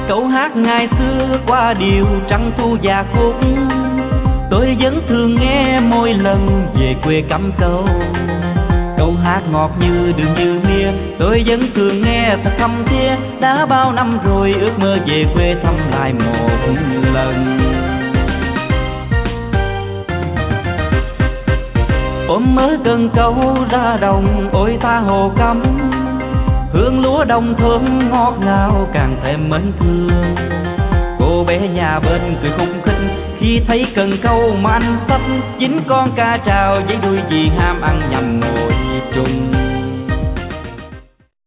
Câu hát ngày xưa qua điều trăng thu và khúc, tôi vẫn thường nghe mỗi lần về quê cắm câu. Câu hát ngọt như đường như mía, tôi vẫn thường nghe thật thâm thía. Đã bao năm rồi ước mơ về quê thăm lại một lần. Ôm mớ cần câu ra đồng, ôi tha hồ cắm. Hương lúa đồng thơm ngọt ngào càng thêm mến thương. Cô bé nhà bên cười khúc khích khi thấy cần câu mà anh sắp dính con ca trào với đuôi gì ham ăn nhầm ngồi chung.